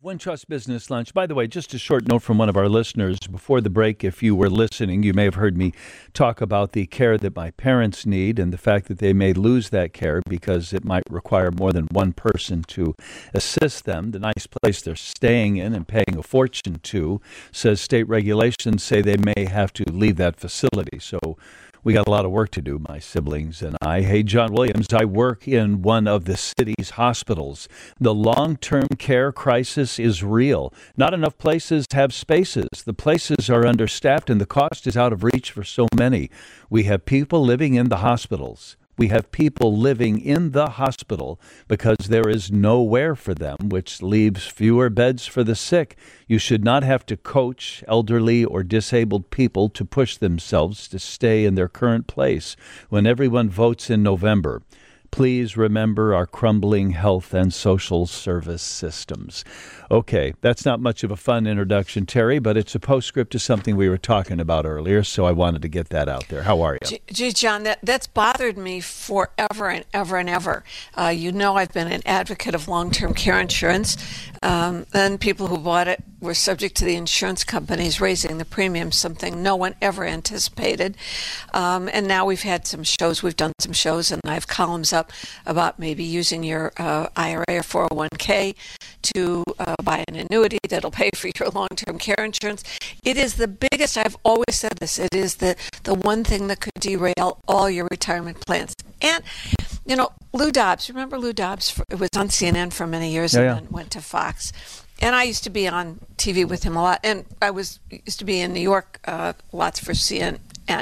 Wintrust Business Lunch. By the way, just a short note from one of our listeners. Before the break, if you were listening, you may have heard me talk about the care that my parents need and the fact that they may lose that care because it might require more than one person to assist them. The nice place they're staying in and paying a fortune to says state regulations say they may have to leave that facility. So we got a lot of work to do, my siblings and I. Hey, John Williams, I work in one of the city's hospitals. The long-term care crisis is real. Not enough places have spaces. The places are understaffed and the cost is out of reach for so many. We have people living in the hospitals. We have people living in the hospital because there is nowhere for them, which leaves fewer beds for the sick. You should not have to coach elderly or disabled people to push themselves to stay in their current place when everyone votes in November. Please remember our crumbling health and social service systems. Okay, that's not much of a fun introduction, Terry, but it's a postscript to something we were talking about earlier, so I wanted to get that out there. How are you? Gee, John, that's bothered me forever and ever and ever. You know I've been an advocate of long-term care insurance. Then people who bought it were subject to the insurance companies raising the premium, something no one ever anticipated. And now we've had some shows, we've done some shows, and I have columns up about maybe using your IRA or 401k to buy an annuity that'll pay for your long-term care insurance. It is the biggest, I've always said this, it is the one thing that could derail all your retirement plans. And, you know, Lou Dobbs, remember Lou Dobbs? It was on CNN for many years and then went to Fox. And I used to be on TV with him a lot. And I used to be in New York lots for CNN.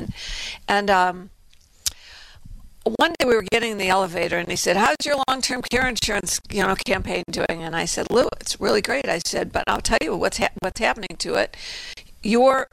And one day we were getting in the elevator and he said, "How's your long-term care insurance, campaign doing?" And I said, "Lou, it's really great." I said, "But I'll tell you what's happening to it. Your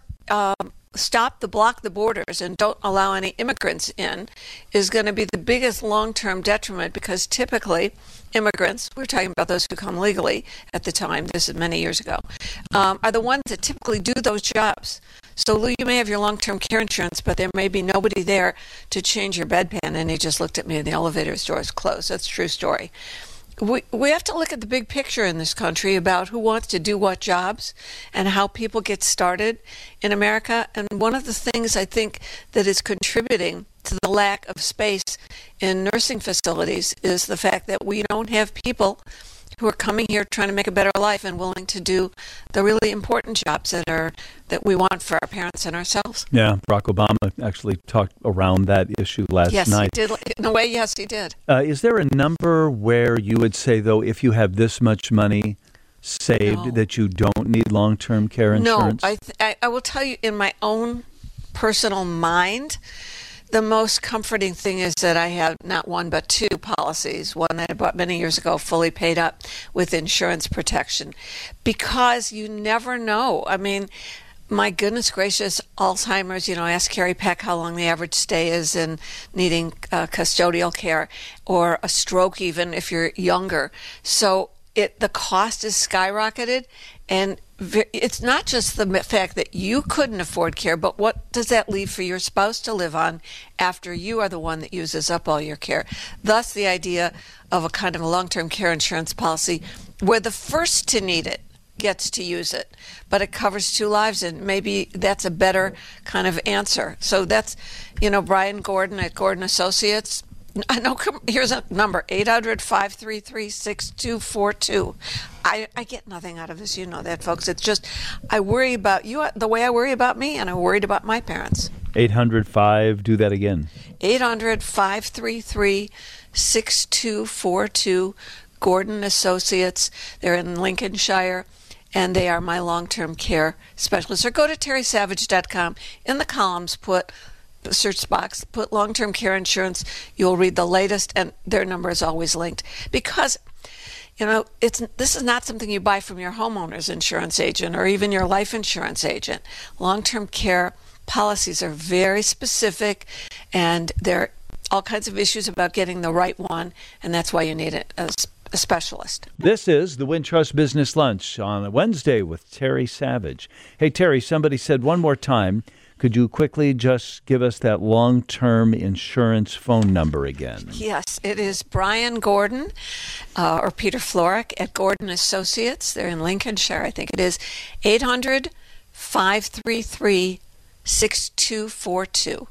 block the borders and don't allow any immigrants in is going to be the biggest long-term detriment because typically immigrants, we're talking about those who come legally at the time, this is many years ago, are the ones that typically do those jobs. So, Lou, you may have your long-term care insurance, but there may be nobody there to change your bedpan." And he just looked at me and the elevator door is closed. That's a true story. We have to look at the big picture in this country about who wants to do what jobs and how people get started in America. And one of the things I think that is contributing to the lack of space in nursing facilities is the fact that we don't have people who are coming here trying to make a better life and willing to do the really important jobs that we want for our parents and ourselves. Yeah, Barack Obama actually talked around that issue last night. Yes, he did. In a way, yes, he did. Is there a number where you would say, though, if you have this much money saved, that you don't need long-term care insurance? No, I will tell you in my own personal mind, the most comforting thing is that I have not one but two policies. One that I bought many years ago, fully paid up with insurance protection. Because you never know. I mean, my goodness gracious, Alzheimer's, ask Carrie Peck how long the average stay is in needing custodial care, or a stroke even if you're younger. So the cost is skyrocketed, and it's not just the fact that you couldn't afford care, but what does that leave for your spouse to live on after you are the one that uses up all your care? Thus, the idea of a kind of a long-term care insurance policy where the first to need it gets to use it, but it covers two lives, and maybe that's a better kind of answer. So that's, Brian Gordon at Gordon Associates. I know. Here's a number: 800-533-6242. I get nothing out of this. You know that, folks. It's just I worry about you the way I worry about me, and I'm worried about my parents. 800-5. Do that again. 800-533-6242. Gordon Associates. They're in Lincolnshire, and they are my long-term care specialists. Or go to terrysavage.com. In the columns, put the search box, put long-term care insurance. You'll read the latest, and their number is always linked. Because, this is not something you buy from your homeowner's insurance agent or even your life insurance agent. Long-term care policies are very specific, and there are all kinds of issues about getting the right one, and that's why you need a specialist. This is the Wintrust Business Lunch on a Wednesday with Terry Savage. Hey, Terry, somebody said one more time, Could you quickly just give us that long-term insurance phone number again? Yes, it is Brian Gordon or Peter Florek at Gordon Associates. They're in Lincolnshire, I think it is. 800-533-6242.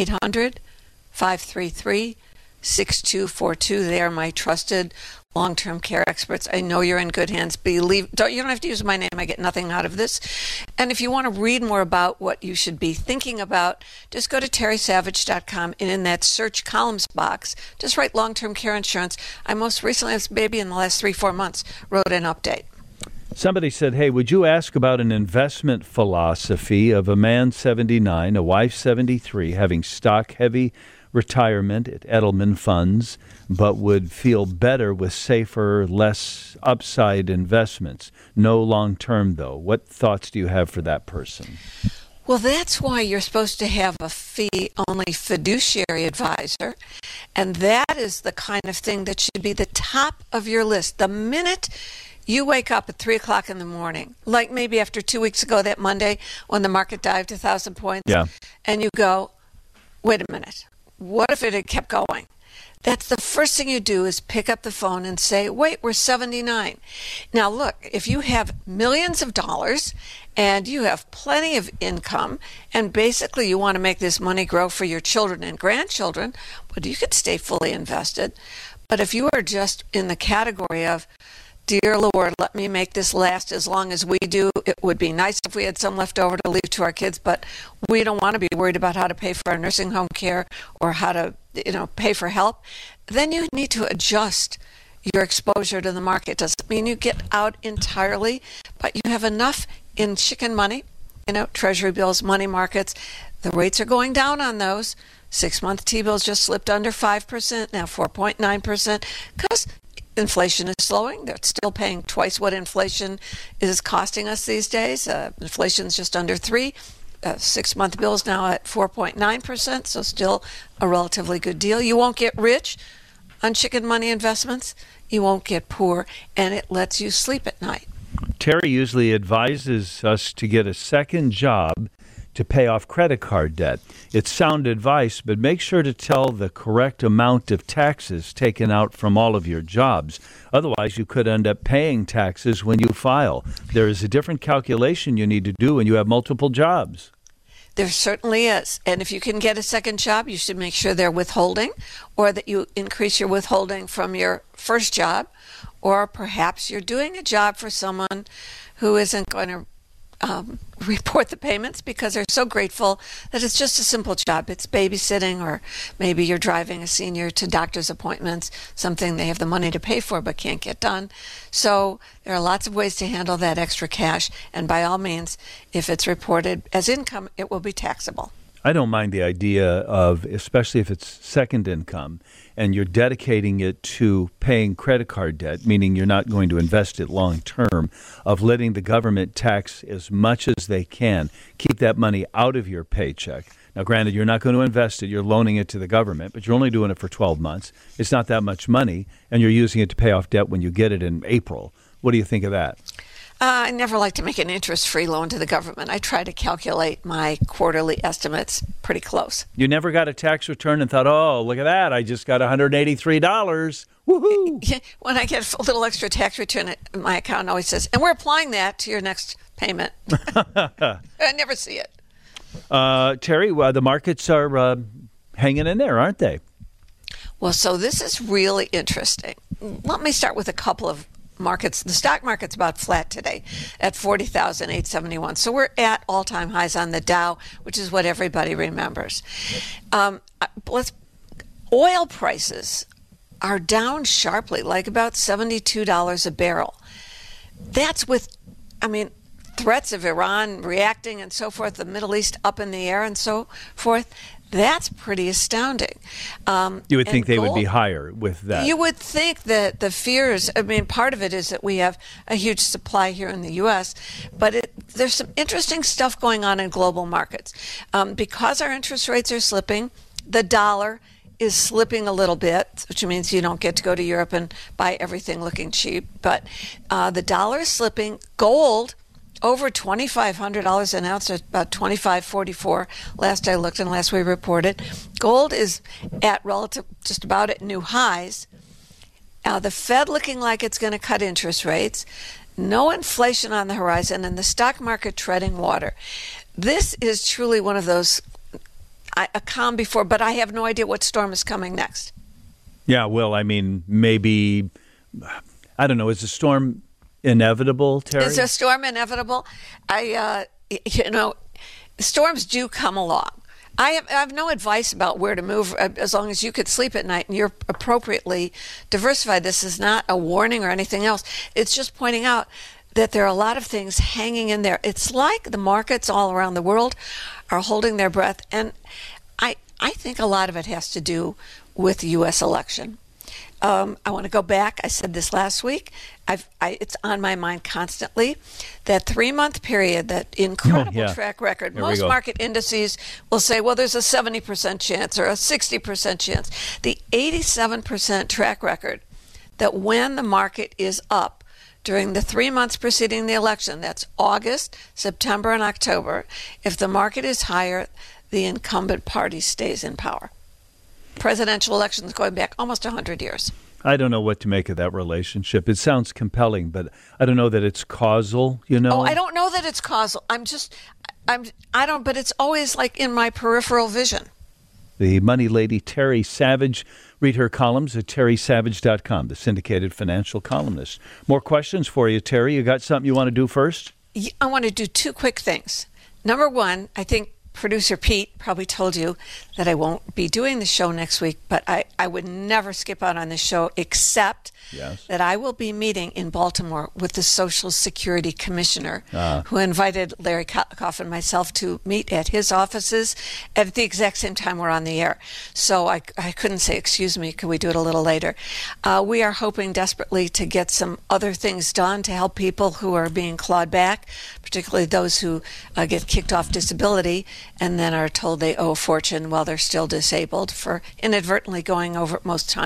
800-533-6242. They are my trusted long-term care experts. I know you're in good hands. You don't have to use my name. I get nothing out of this. And if you want to read more about what you should be thinking about, just go to terrysavage.com, and in that search columns box, just write long-term care insurance. I most recently, maybe in the last 3-4 months, wrote an update. Somebody said, hey, would you ask about an investment philosophy of a man 79, a wife 73, having stock-heavy retirement at Edelman Funds, but would feel better with safer, less upside investments? No long-term, though. What thoughts do you have for that person? Well, that's why you're supposed to have a fee-only fiduciary advisor, and that is the kind of thing that should be the top of your list. The minute you wake up at 3 o'clock in the morning, like maybe after 2 weeks ago, that Monday when the market dived 1,000 points, and you go, wait a minute, what if it had kept going? That's the first thing you do is pick up the phone and say, wait, we're 79. Now, look, if you have millions of dollars and you have plenty of income and basically you want to make this money grow for your children and grandchildren, well, you could stay fully invested. But if you are just in the category of, dear Lord, let me make this last as long as we do. It would be nice if we had some left over to leave to our kids, but we don't want to be worried about how to pay for our nursing home care or how to, pay for help. Then you need to adjust your exposure to the market. Doesn't mean you get out entirely, but you have enough in chicken money, treasury bills, money markets. The rates are going down on those. 6-month T-bills just slipped under 5%, now 4.9%, because inflation is slowing. They're still paying twice what inflation is costing us these days. Inflation is just under 3%. 6-month bills now at 4.9%, so still a relatively good deal. You won't get rich on chicken money investments. You won't get poor, and it lets you sleep at night. Terry usually advises us to get a second job to pay off credit card debt. It's sound advice, but make sure to tell the correct amount of taxes taken out from all of your jobs. Otherwise, you could end up paying taxes when you file. There is a different calculation you need to do when you have multiple jobs. There certainly is. And if you can get a second job, you should make sure they're withholding, or that you increase your withholding from your first job, or perhaps you're doing a job for someone who isn't going to report the payments because they're so grateful that it's just a simple job. It's babysitting, or maybe you're driving a senior to doctor's appointments, something they have the money to pay for but can't get done. So there are lots of ways to handle that extra cash, and by all means, if it's reported as income, it will be taxable. I don't mind the idea of, especially if it's second income and you're dedicating it to paying credit card debt, meaning you're not going to invest it long term, of letting the government tax as much as they can. Keep that money out of your paycheck. Now, granted, you're not going to invest it. You're loaning it to the government, but you're only doing it for 12 months. It's not that much money, and you're using it to pay off debt when you get it in April. What do you think of that? I never like to make an interest-free loan to the government. I try to calculate my quarterly estimates pretty close. You never got a tax return and thought, oh, look at that, I just got $183. Woohoo! When I get a little extra tax return, my account always says, and we're applying that to your next payment. I never see it. Terry, the markets are hanging in there, aren't they? Well, so this is really interesting. Let me start with a couple of markets. The stock market's about flat today at 40,871. So we're at all-time highs on the Dow, which is what everybody remembers. Oil prices are down sharply, like about $72 a barrel. That's with, threats of Iran reacting and so forth, the Middle East up in the air and so forth. That's pretty astounding. You would think they would be higher with that. You would think that the fears, part of it is that we have a huge supply here in the U.S., but there's some interesting stuff going on in global markets. Because our interest rates are slipping, the dollar is slipping a little bit, which means you don't get to go to Europe and buy everything looking cheap. But the dollar is slipping. Gold over $2,500 an ounce, at about $25.44 last I looked and last we reported. Gold is at relative, just about at new highs. The Fed looking like it's going to cut interest rates. No inflation on the horizon, and the stock market treading water. This is truly one of those, a calm before, but I have no idea what storm is coming next. Yeah, well, I mean, maybe, I don't know, is the storm inevitable, Terry? Is a storm inevitable? Storms do come along. I have no advice about where to move as long as you could sleep at night and you're appropriately diversified. This is not a warning or anything else. It's just pointing out that there are a lot of things hanging in there. It's like the markets all around the world are holding their breath. And I think a lot of it has to do with the U.S. election. I want to go back. I said this last week. It's on my mind constantly. That 3-month period, that incredible track record. Most market indices will say, well, there's a 70% chance or a 60% chance. The 87% track record that when the market is up during the 3 months preceding the election, that's August, September, and October, if the market is higher, the incumbent party stays in power. Presidential elections going back almost 100 years. I don't know what to make of that relationship. It sounds compelling, but I don't know that it's causal, you know? Oh, I don't know that it's causal. But it's always like in my peripheral vision. The money lady, Terry Savage. Read her columns at terrysavage.com, the syndicated financial columnist. More questions for you, Terry. You got something you want to do first? I want to do 2 quick things. Number one, I think Producer Pete probably told you that I won't be doing the show next week, but I would never skip out on this show except that I will be meeting in Baltimore with the Social Security Commissioner who invited Larry Koff and myself to meet at his offices at the exact same time we're on the air. So I couldn't say, excuse me, could we do it a little later? We are hoping desperately to get some other things done to help people who are being clawed back, particularly those who get kicked off disability and then are told they owe a fortune while they're still disabled for inadvertently going over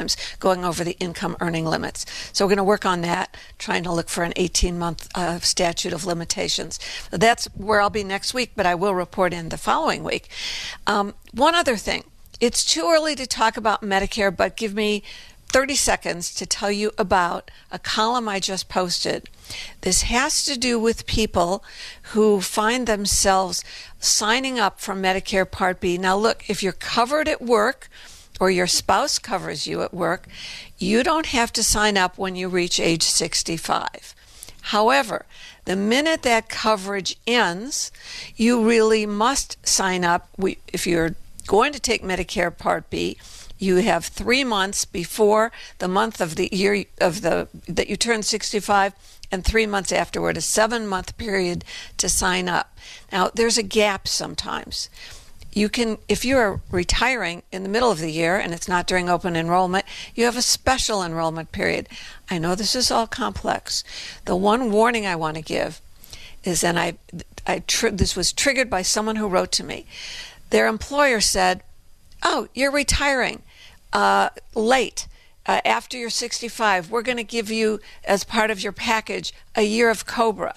the income earning limits. So we're going to work on that, trying to look for an 18-month statute of limitations. That's where I'll be next week, but I will report in the following week. One other thing. It's too early to talk about Medicare, but give me 30 seconds to tell you about a column I just posted. This has to do with people who find themselves signing up for Medicare Part B. Now, look, if you're covered at work or your spouse covers you at work, you don't have to sign up when you reach age 65. However, the minute that coverage ends, you really must sign up. If you're going to take Medicare Part B, you have 3 months before the month of the year that you turn 65 and 3 months afterward, a 7-month period to sign up. Now, there's a gap sometimes. You can, if you are retiring in the middle of the year and it's not during open enrollment, you have a special enrollment period. I know this is all complex. The one warning I want to give is, and this was triggered by someone who wrote to me. Their employer said, "Oh, you're retiring late. After you're 65, we're going to give you, as part of your package, a year of COBRA."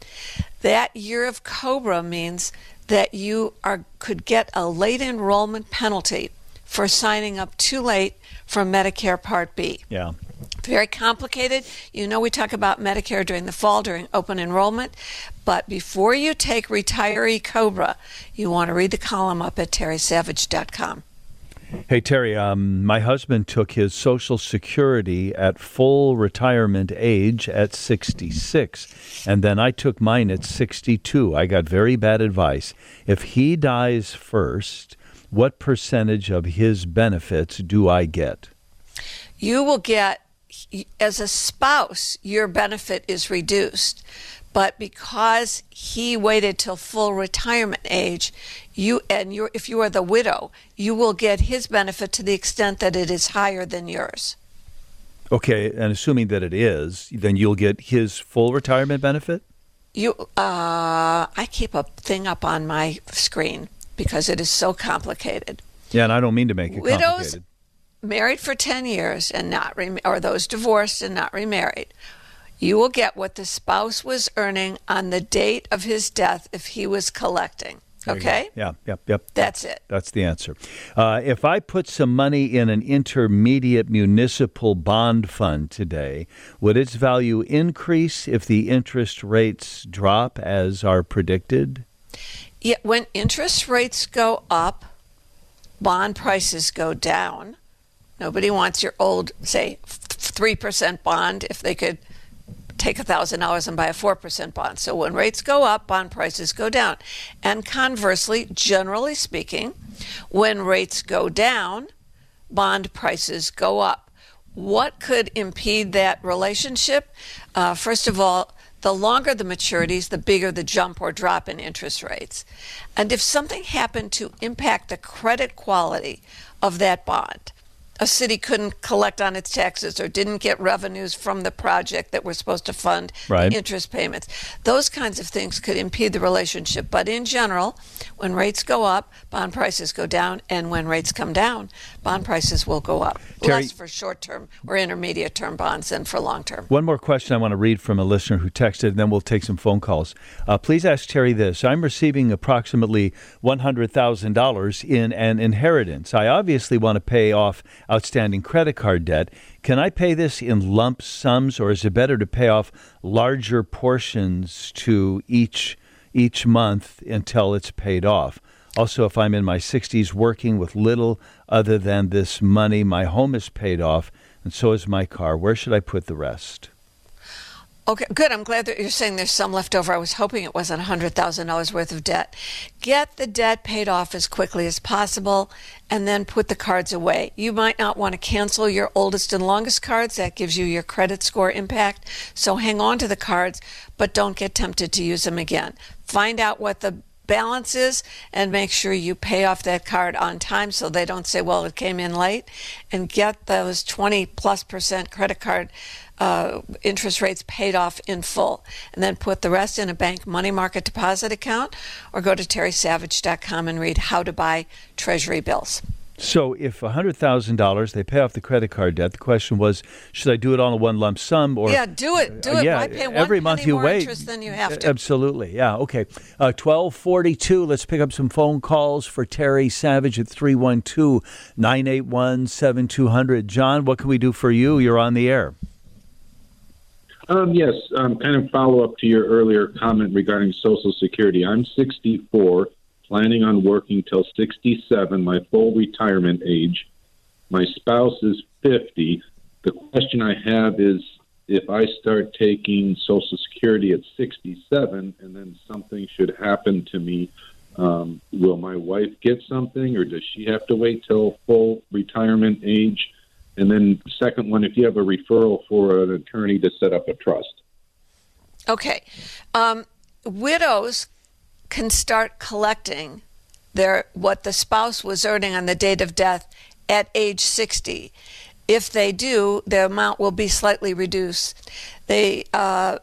That year of COBRA means that you could get a late enrollment penalty for signing up too late for Medicare Part B. Yeah. Very complicated. You know, we talk about Medicare during the fall, during open enrollment. But before you take retiree COBRA, you want to read the column up at terrysavage.com. Hey, Terry, my husband took his Social Security at full retirement age at 66, and then I took mine at 62. I got very bad advice. If he dies first, what percentage of his benefits do I get? You will get, as a spouse, your benefit is reduced. But because he waited till full retirement age, if you are the widow, you will get his benefit to the extent that it is higher than yours. Okay, and assuming that it is, then you'll get his full retirement benefit? I keep a thing up on my screen because it is so complicated. Yeah, and I don't mean to make it complicated. Widows complicated. Married for 10 years and not or those divorced and not remarried, You will get what the spouse was earning on the date of his death if he was collecting. Okay? Yeah, yep. That's it. That's the answer. If I put some money in an intermediate municipal bond fund today, would its value increase if the interest rates drop as are predicted? Yeah, when interest rates go up, bond prices go down. Nobody wants your old, say, 3% bond if they could take $1,000 and buy a 4% bond. So when rates go up, bond prices go down. And conversely, generally speaking, when rates go down, bond prices go up. What could impede that relationship? First of all, the longer the maturities, the bigger the jump or drop in interest rates. And if something happened to impact the credit quality of that bond, a city couldn't collect on its taxes or didn't get revenues from the project that were supposed to fund the interest payments. Those kinds of things could impede the relationship. But in general, when rates go up, bond prices go down. And when rates come down, bond prices will go up. Terry, less for short-term or intermediate-term bonds than for long-term. One more question I want to read from a listener who texted, and then we'll take some phone calls. Please ask Terry this. I'm receiving approximately $100,000 in an inheritance. I obviously want to pay off outstanding credit card debt. Can I pay this in lump sums, or is it better to pay off larger portions to each month until it's paid off? Also, if I'm in my 60s working with little other than this money, my home is paid off, and so is my car. Where should I put the rest? Okay, good. I'm glad that you're saying there's some left over. I was hoping it wasn't $100,000 worth of debt. Get the debt paid off as quickly as possible and then put the cards away. You might not want to cancel your oldest and longest cards. That gives you your credit score impact. So hang on to the cards, but don't get tempted to use them again. Find out what the balance is and make sure you pay off that card on time so they don't say, well, it came in late, and get those 20+% credit card interest rates paid off in full, and then put the rest in a bank money market deposit account, or go to terrysavage.com and read how to buy Treasury bills. So if $100,000, they pay off the credit card debt, the question was, should I do it all in one lump sum? Or do it. Why pay every month you more wait interest than you have to? Absolutely. Yeah, okay. 12:42, let's pick up some phone calls for Terry Savage at 312-981-7200. John, what can we do for you? You're on the air. Yes, kind of follow up to your earlier comment regarding Social Security. I'm 64, planning on working till 67, my full retirement age. My spouse is 50. The question I have is, if I start taking Social Security at 67 and then something should happen to me, will my wife get something, or does she have to wait till full retirement age? And then second one, if you have a referral for an attorney to set up a trust. Okay. Widows can start collecting what the spouse was earning on the date of death at age 60. If they do, the amount will be slightly reduced. You have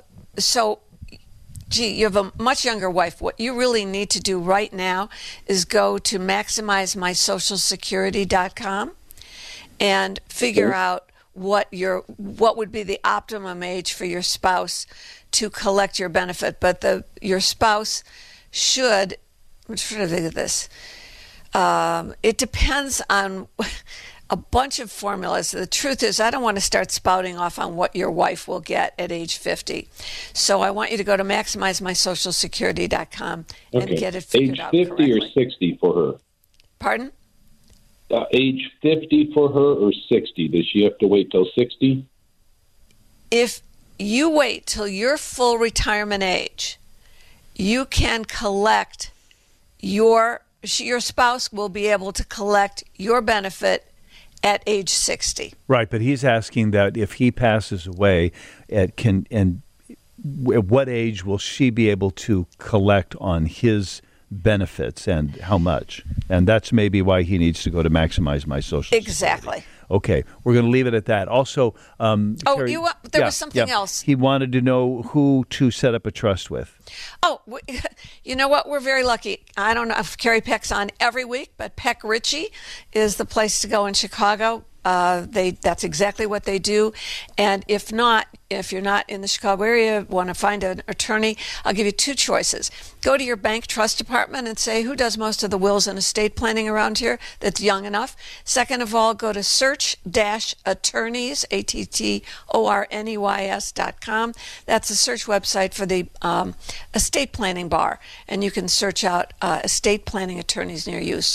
a much younger wife. What you really need to do right now is go to maximizemysocialsecurity.com and figure out what would be the optimum age for your spouse to collect your benefit. But your spouse should, I'm trying to think of this. It depends on a bunch of formulas. The truth is, I don't want to start spouting off on what your wife will get at age 50. So I want you to go to maximizemysocialsecurity.com and get it figured out correctly. Age 50 or 60 for her? Pardon? Age 50 for her or 60? Does she have to wait till 60? If you wait till your full retirement age, you can collect your spouse will be able to collect your benefit at age 60. Right, but he's asking that if he passes away, at what age will she be able to collect on his benefits and how much? And that's maybe why he needs to go to Maximize My Social Security. Exactly. Okay, we're going to leave it at that. Also, Terry, there was something else. He wanted to know who to set up a trust with. Oh, you know what? We're very lucky. I don't know if Carrie Peck's on every week, but Peck Ritchie is the place to go in Chicago. That's exactly what they do. And if you're not in the Chicago area, want to find an attorney, I'll give you two choices. Go to your bank trust department and say, who does most of the wills and estate planning around here that's young enough? Second of all, go to search-attorneys, ATTORNEYS.com. That's the search website for the estate planning bar. And you can search out estate planning attorneys near you,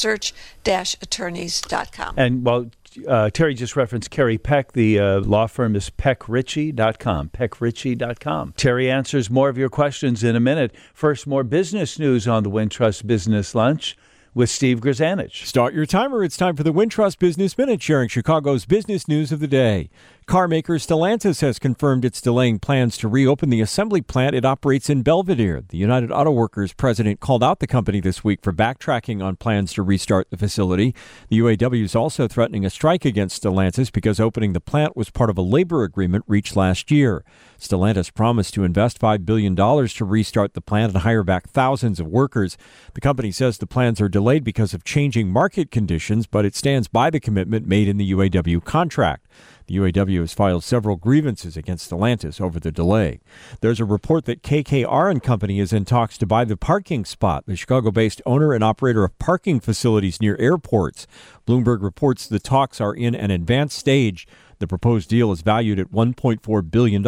search-attorneys.com. And while Terry just referenced Kerry Peck, the law firm is peckritchie.com, peckritchie.com. Terry answers more of your questions in a minute. First, more business news on the Wintrust Business Lunch with Steve Grzanich. Start your timer. It's time for the Wintrust Business Minute, sharing Chicago's business news of the day. Car maker Stellantis has confirmed it's delaying plans to reopen the assembly plant it operates in Belvidere. The United Auto Workers president called out the company this week for backtracking on plans to restart the facility. The UAW is also threatening a strike against Stellantis because opening the plant was part of a labor agreement reached last year. Stellantis promised to invest $5 billion to restart the plant and hire back thousands of workers. The company says the plans are delayed because of changing market conditions, but it stands by the commitment made in the UAW contract. The UAW has filed several grievances against Stellantis over the delay. There's a report that KKR & Company is in talks to buy the parking spot, the Chicago-based owner and operator of parking facilities near airports. Bloomberg reports the talks are in an advanced stage. The proposed deal is valued at $1.4 billion.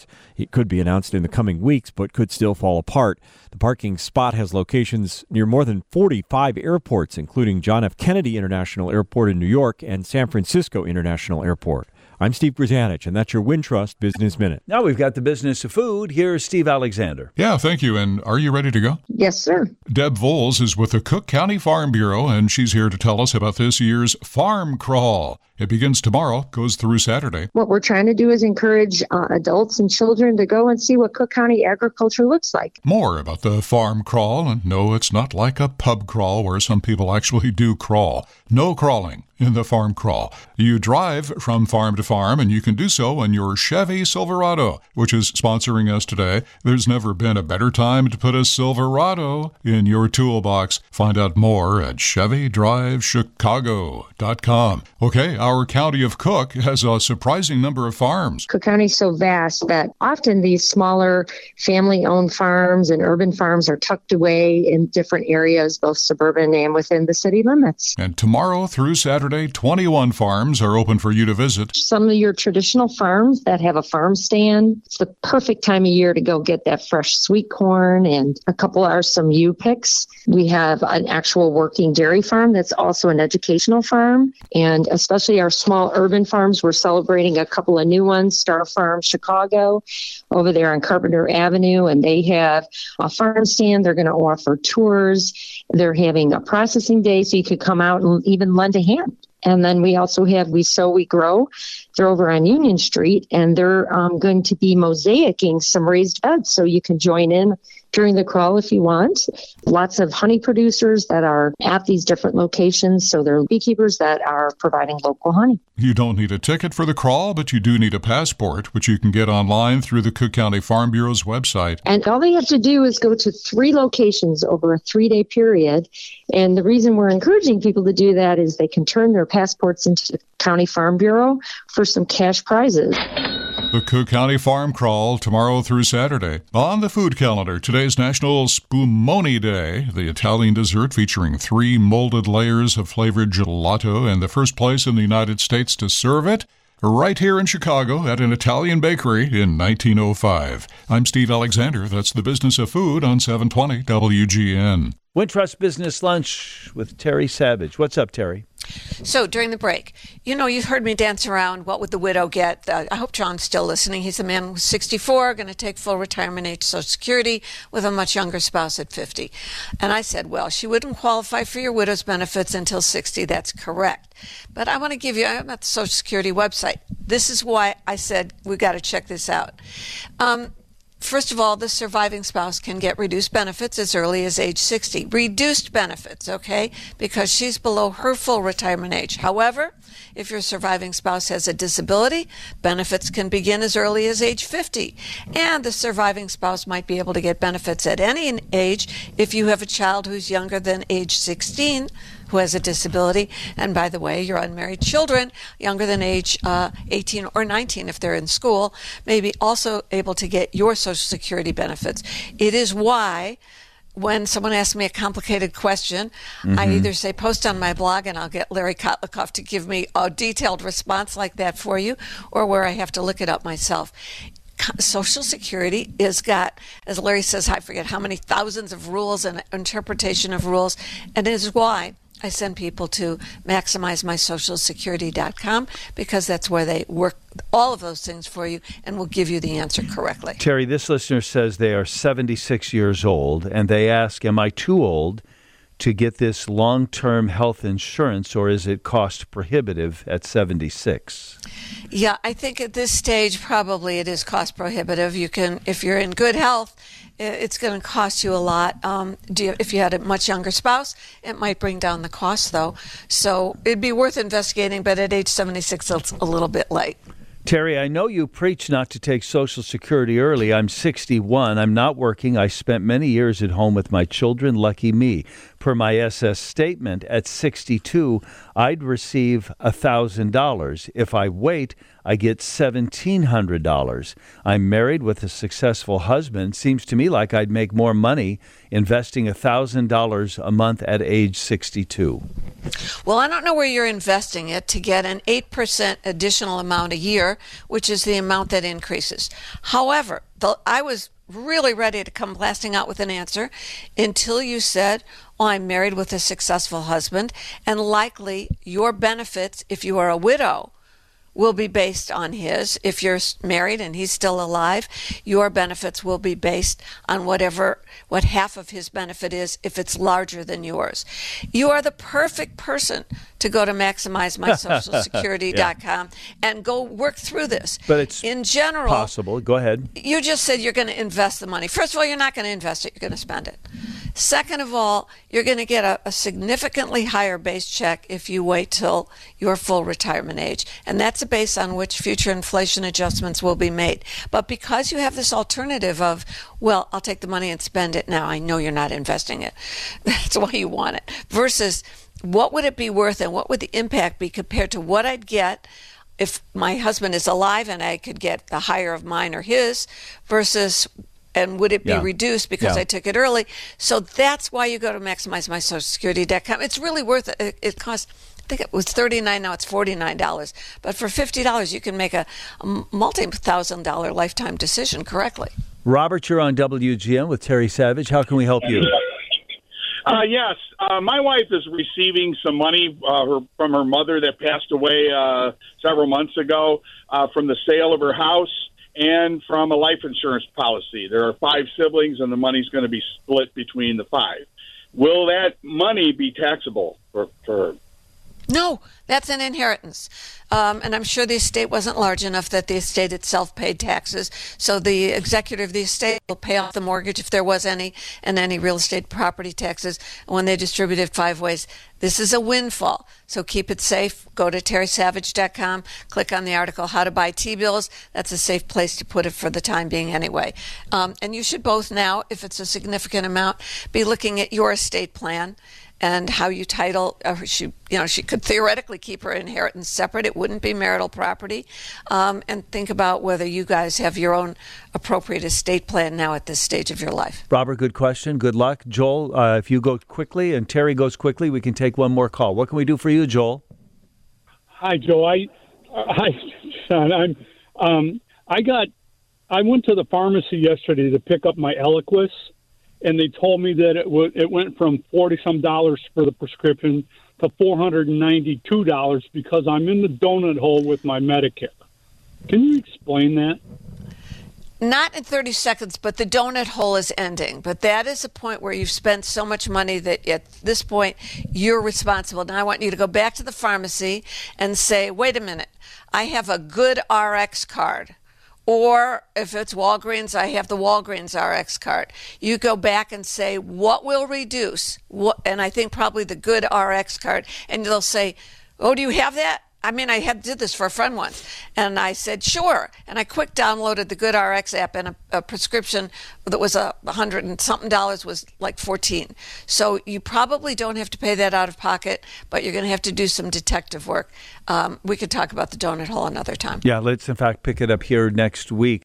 It could be announced in the coming weeks, but could still fall apart. The parking spot has locations near more than 45 airports, including John F. Kennedy International Airport in New York and San Francisco International Airport. I'm Steve Grzanich, and that's your Wintrust Business Minute. Now we've got the business of food. Here's Steve Alexander. Yeah, thank you. And are you ready to go? Yes, sir. Deb Voles is with the Cook County Farm Bureau, and she's here to tell us about this year's Farm Crawl. It begins tomorrow, goes through Saturday. What we're trying to do is encourage adults and children to go and see what Cook County agriculture looks like. More about the Farm Crawl, and no, it's not like a pub crawl where some people actually do crawl. No crawling in the Farm Crawl. You drive from farm to farm, and you can do so in your Chevy Silverado, which is sponsoring us today. There's never been a better time to put a Silverado in your toolbox. Find out more at ChevyDriveChicago.com. Okay, our county of Cook has a surprising number of farms. Cook County is so vast that often these smaller family-owned farms and urban farms are tucked away in different areas, both suburban and within the city limits. And tomorrow through Saturday, 21 farms are open for you to visit. Some of your traditional farms that have a farm stand, it's the perfect time of year to go get that fresh sweet corn, and a couple are some U-picks. We have an actual working dairy farm that's also an educational farm, and especially our small urban farms, we're celebrating a couple of new ones. Star Farm Chicago over there on Carpenter Avenue, and they have a farm stand. They're going to offer tours. They're having a processing day, so you could come out and even lend a hand. And then we also have We Sow, We Grow. They're over on Union Street, and they're going to be mosaicing some raised beds, so you can join in during the crawl if you want. Lots of honey producers that are at these different locations, so they're beekeepers that are providing local honey. You don't need a ticket for the crawl, but you do need a passport, which you can get online through the Cook County Farm Bureau's website. And all they have to do is go to 3 locations over a 3-day period. And the reason we're encouraging people to do that is they can turn their passports into the County Farm Bureau for some cash prizes. The Cook County Farm Crawl tomorrow through Saturday. On the food calendar, today's National Spumoni Day, the Italian dessert featuring 3 molded layers of flavored gelato, and the first place in the United States to serve it, right here in Chicago at an Italian bakery in 1905. I'm Steve Alexander. That's the Business of Food on 720 WGN. Wintrust Business Lunch with Terry Savage. What's up, Terry? So during the break, you've heard me dance around, what would the widow get? I hope John's still listening. He's a man who's 64, going to take full retirement age Social Security with a much younger spouse at 50. And I said, well, she wouldn't qualify for your widow's benefits until 60. That's correct. But I want to give you, I'm at the Social Security website. This is why I said we got to check this out. First of all, the surviving spouse can get reduced benefits as early as age 60. Reduced benefits, okay, because she's below her full retirement age. However, if your surviving spouse has a disability, benefits can begin as early as age 50. And the surviving spouse might be able to get benefits at any age if you have a child who's younger than age 16, who has a disability. And by the way, your unmarried children, younger than age 18 or 19 if they're in school, may be also able to get your Social Security benefits. It is why when someone asks me a complicated question, I either say post on my blog and I'll get Larry Kotlikoff to give me a detailed response like that for you, or where I have to look it up myself. Social Security is got, as Larry says, I forget how many thousands of rules and interpretation of rules, and it is why I send people to MaximizeMySocialSecurity.com, because that's where they work all of those things for you and will give you the answer correctly. Terry, this listener says they are 76 years old, and they ask, am I too old to get this long-term health insurance, or is it cost prohibitive at 76? Yeah, I think at this stage, probably it is cost prohibitive. You can, if you're in good health, it's going to cost you a lot. If you had a much younger spouse, it might bring down the cost, though. So it'd be worth investigating, but at age 76, it's a little bit late. Terry, I know you preach not to take Social Security early. I'm 61. I'm not working. I spent many years at home with my children. Lucky me. Per my SS statement, at 62, I'd receive $1,000. If I wait, I get $1,700. I'm married with a successful husband. Seems to me like I'd make more money investing $1,000 a month at age 62. Well, I don't know where you're investing it to get an 8% additional amount a year, which is the amount that increases. However, I was really ready to come blasting out with an answer until you said, well, I'm married with a successful husband, and likely your benefits, if you are a widow, will be based on his. If you're married and he's still alive, your benefits will be based on what half of his benefit is, if it's larger than yours. You are the perfect person to go to MaximizeMySocialSecurity.com and go work through this. But it's in general possible. Go ahead. You just said you're going to invest the money. First of all, you're not going to invest it. You're going to spend it. Second of all, you're going to get a significantly higher base check if you wait till your full retirement age. And that's a base on which future inflation adjustments will be made. But because you have this alternative of, well, I'll take the money and spend it now, I know you're not investing it. That's why you want it. Versus, what would it be worth and what would the impact be compared to what I'd get if my husband is alive and I could get the higher of mine or his, versus, and would it be reduced because I took it early? So that's why you go to MaximizeMySocialSecurity.com. It's really worth it. It costs, I think it was $39, now it's $49. But for $50, you can make a multi-$1,000 lifetime decision correctly. Robert, you're on WGN with Terry Savage. How can we help you? Yes. My wife is receiving some money from her mother that passed away several months ago from the sale of her house and from a life insurance policy. There are 5 siblings, and the money's going to be split between the 5. Will that money be taxable for her? No, that's an inheritance. And I'm sure the estate wasn't large enough that the estate itself paid taxes. So the executor of the estate will pay off the mortgage if there was any, and any real estate property taxes when they distribute it 5 ways. This is a windfall. So keep it safe. Go to terrysavage.com, click on the article, How to Buy T-Bills. That's a safe place to put it for the time being anyway. And you should both now, if it's a significant amount, be looking at your estate plan and how you title. She could theoretically keep her inheritance separate. It wouldn't be marital property. And think about whether you guys have your own appropriate estate plan now at this stage of your life. Robert, good question. Good luck. Joel, if you go quickly and Terry goes quickly, we can take one more call. What can we do for you, Joel? Hi, Joe. Hi, Sean. I went to the pharmacy yesterday to pick up my Eliquis, and they told me that it went from $40-some for the prescription to $492 because I'm in the donut hole with my Medicare. Can you explain that? Not in 30 seconds, but the donut hole is ending. But that is a point where you've spent so much money that at this point you're responsible. Now I want you to go back to the pharmacy and say, wait a minute, I have a good RX card. Or if it's Walgreens, I have the Walgreens RX card. You go back and say, what will reduce? And I think probably the good RX card. And they'll say, oh, do you have that? I did this for a friend once, and I said, sure. And I quick downloaded the GoodRx app, and a prescription that was $100 and something was like $14. So you probably don't have to pay that out of pocket, but you're going to have to do some detective work. We could talk about the donut hole another time. Yeah, let's in fact pick it up here next week.